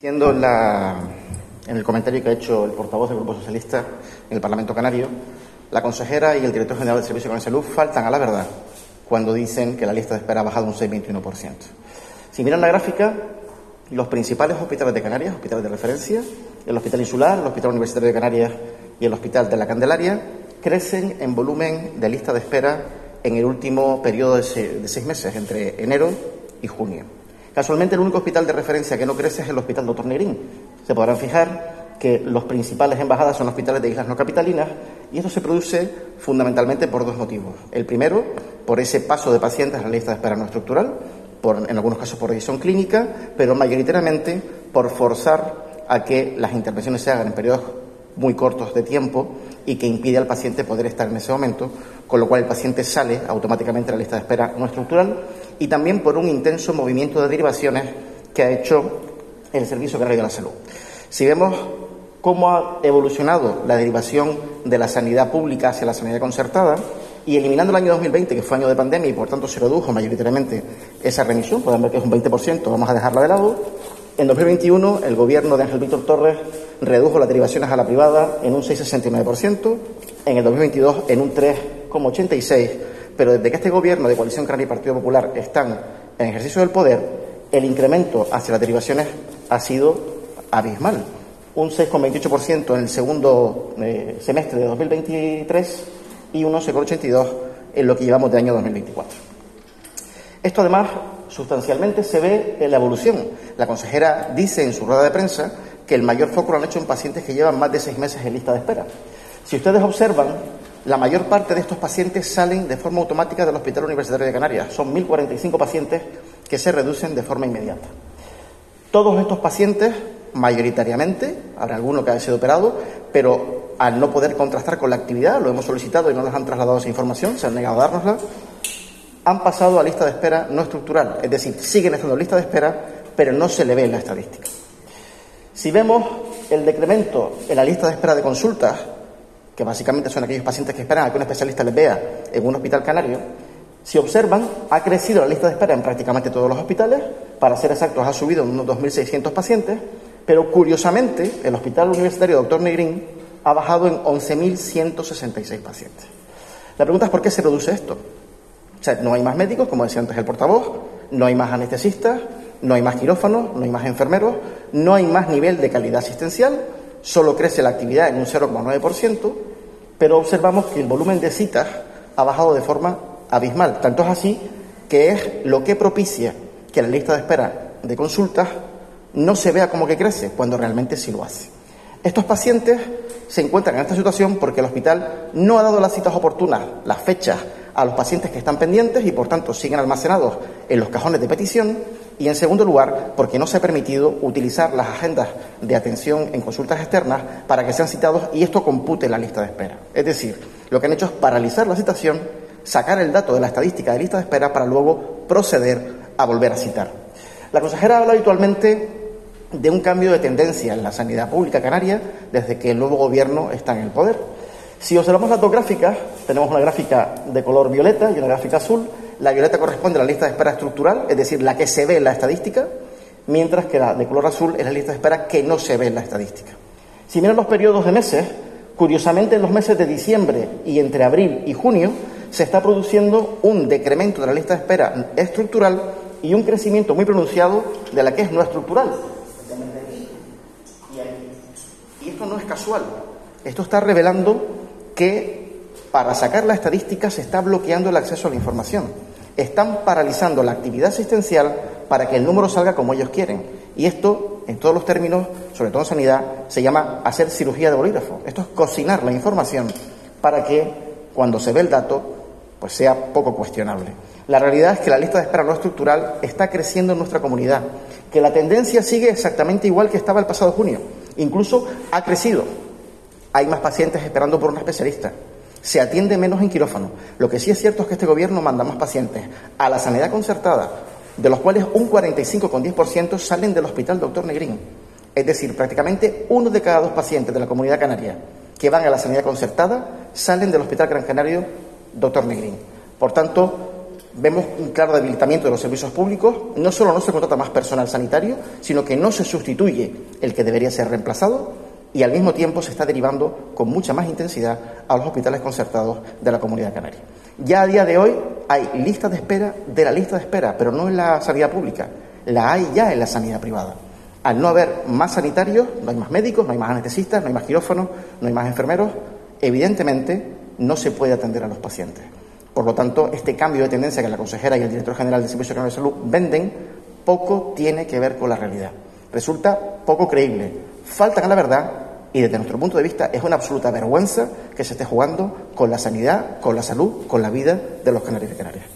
Siendo en el comentario que ha hecho el portavoz del Grupo Socialista en el Parlamento Canario, la consejera y el director general del Servicio Canario de Salud faltan a la verdad cuando dicen que la lista de espera ha bajado un 6,21%. Si miran la gráfica, los principales hospitales de Canarias, hospitales de referencia, el Hospital Insular, el Hospital Universitario de Canarias y el Hospital de la Candelaria, crecen en volumen de lista de espera en el último periodo de 6 meses, entre enero y junio. Casualmente, el único hospital de referencia que no crece es el Hospital Dr. Negrín. Se podrán fijar que los principales en bajada son hospitales de islas no capitalinas, y esto se produce fundamentalmente por dos motivos. El primero, por ese paso de pacientes a la lista de espera no estructural, en algunos casos por revisión clínica, pero mayoritariamente por forzar a que las intervenciones se hagan en periodos muy cortos de tiempo y que impide al paciente poder estar en ese momento, con lo cual el paciente sale automáticamente de la lista de espera no estructural, y también por un intenso movimiento de derivaciones que ha hecho el Servicio Canario de la Salud. Si vemos cómo ha evolucionado la derivación de la sanidad pública hacia la sanidad concertada, y eliminando el año 2020, que fue año de pandemia y por tanto se redujo mayoritariamente esa remisión, pueden ver que es un 20%, vamos a dejarla de lado. En 2021 el Gobierno de Ángel Víctor Torres redujo las derivaciones a la privada en un 6,69%, en el 2022 en un 3,86%, pero desde que este Gobierno de Coalición Canaria y Partido Popular están en ejercicio del poder, el incremento hacia las derivaciones ha sido abismal. Un 6,28% en el segundo semestre de 2023 y un 11,82% en lo que llevamos de año 2024. Esto, además, sustancialmente se ve en la evolución. La consejera dice en su rueda de prensa que el mayor foco lo han hecho en pacientes que llevan más de 6 meses en lista de espera. Si ustedes observan, la mayor parte de estos pacientes salen de forma automática del Hospital Universitario de Canarias. Son 1.045 pacientes que se reducen de forma inmediata. Todos estos pacientes, mayoritariamente, habrá alguno que haya sido operado, pero al no poder contrastar con la actividad, lo hemos solicitado y no nos han trasladado esa información, se han negado a dárnosla, han pasado a lista de espera no estructural, es decir, siguen estando en lista de espera, pero no se le ve en la estadística. Si vemos el decremento en la lista de espera de consultas, que básicamente son aquellos pacientes que esperan a que un especialista les vea en un hospital canario, si observan, ha crecido la lista de espera en prácticamente todos los hospitales, para ser exactos, ha subido en unos 2.600 pacientes, pero curiosamente el Hospital Universitario Dr. Negrín ha bajado en 11.166 pacientes. La pregunta es ¿por qué se reduce esto? O sea, no hay más médicos, como decía antes el portavoz, no hay más anestesistas, no hay más quirófanos, no hay más enfermeros, no hay más nivel de calidad asistencial, solo crece la actividad en un 0,9%, pero observamos que el volumen de citas ha bajado de forma abismal. Tanto es así que es lo que propicia que la lista de espera de consultas no se vea como que crece, cuando realmente sí lo hace. Estos pacientes se encuentran en esta situación porque el hospital no ha dado las citas oportunas, las fechas, a los pacientes que están pendientes y, por tanto, siguen almacenados en los cajones de petición, y, en segundo lugar, porque no se ha permitido utilizar las agendas de atención en consultas externas para que sean citados y esto compute la lista de espera. Es decir, lo que han hecho es paralizar la citación, sacar el dato de la estadística de lista de espera para luego proceder a volver a citar. La consejera habla habitualmente de un cambio de tendencia en la sanidad pública canaria desde que el nuevo Gobierno está en el poder. Si observamos las dos gráficas, tenemos una gráfica de color violeta y una gráfica azul. La violeta corresponde a la lista de espera estructural, es decir, la que se ve en la estadística, mientras que la de color azul es la lista de espera que no se ve en la estadística. Si miran los periodos de meses, curiosamente en los meses de diciembre y entre abril y junio se está produciendo un decremento de la lista de espera estructural y un crecimiento muy pronunciado de la que es no estructural. Y esto no es casual. Esto está revelando que para sacar la estadística se está bloqueando el acceso a la información. Están paralizando la actividad asistencial para que el número salga como ellos quieren. Y esto, en todos los términos, sobre todo en sanidad, se llama hacer cirugía de bolígrafo. Esto es cocinar la información para que, cuando se ve el dato, pues sea poco cuestionable. La realidad es que la lista de espera no estructural está creciendo en nuestra comunidad, que la tendencia sigue exactamente igual que estaba el pasado junio. Incluso ha crecido. Hay más pacientes esperando por un especialista. Se atiende menos en quirófano. Lo que sí es cierto es que este Gobierno manda más pacientes a la sanidad concertada, de los cuales un 45,10% salen del Hospital Dr. Negrín. Es decir, prácticamente 1 de cada 2 pacientes de la Comunidad Canaria que van a la sanidad concertada salen del Hospital Gran Canario Dr. Negrín. Por tanto, Vemos un claro debilitamiento de los servicios públicos. No solo no se contrata más personal sanitario, sino que no se sustituye el que debería ser reemplazado, y al mismo tiempo se está derivando con mucha más intensidad a los hospitales concertados de la Comunidad Canaria. Ya a día de hoy hay lista de espera de la lista de espera, pero no en la sanidad pública, la hay ya en la sanidad privada. Al no haber más sanitarios, no hay más médicos, no hay más anestesistas, no hay más quirófanos, no hay más enfermeros, evidentemente no se puede atender a los pacientes. Por lo tanto, este cambio de tendencia que la consejera y el director general del Servicio Canario de Salud venden poco tiene que ver con la realidad. Resulta poco creíble, faltan a la verdad, y desde nuestro punto de vista es una absoluta vergüenza que se esté jugando con la sanidad, con la salud, con la vida de los canarios y canarias.